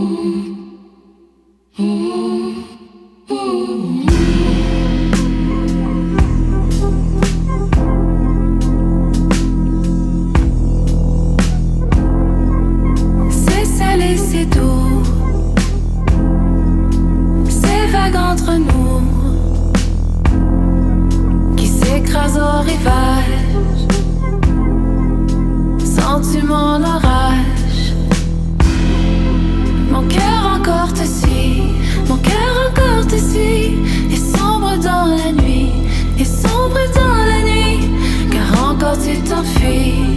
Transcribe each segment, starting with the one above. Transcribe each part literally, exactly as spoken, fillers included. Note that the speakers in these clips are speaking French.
C'est salé, c'est doux, c'est vague entre nous qui s'écrase au rivage. Sens-tu mon orage? Mon cœur encore te suit, mon cœur encore te suit, et sombre dans la nuit, et sombre dans la nuit, car encore tu t'enfuis,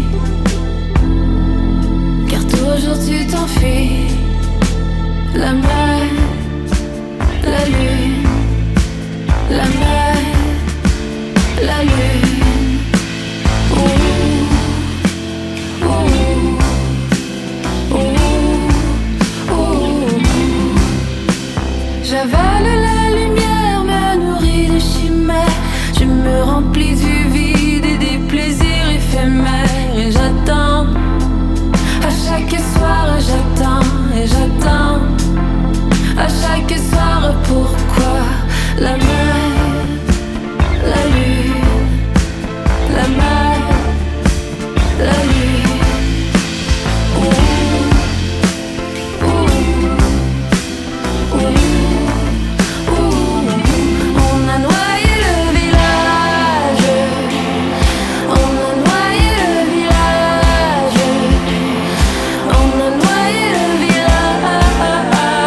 car toujours tu t'enfuis. La mer, la lune, la mer, la lune. Ouh, ouh, ouh, ouh. J'avale la lumière, me nourris de chimères. Je me remplis du vide et des plaisirs éphémères. Et j'attends, à chaque soir j'attends, et j'attends, à chaque soir. Pourquoi la mer, la lune, la mer, la lune. Ouh, ouh, ouh, ouh. On a noyé le village, on a noyé le village, on a noyé le village,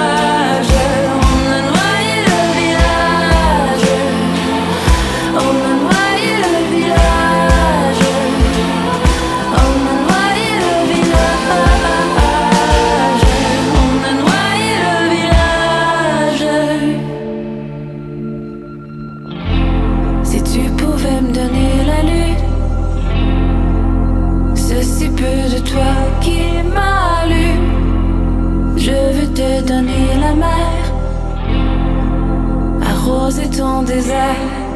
on a noyé le village, on a noyé le village, on a noyé le village, on a noyé le village. Si tu pouvais me donner la lune, ce si peu de toi qui m'allume, je veux te donner la mer, arroser ton désert.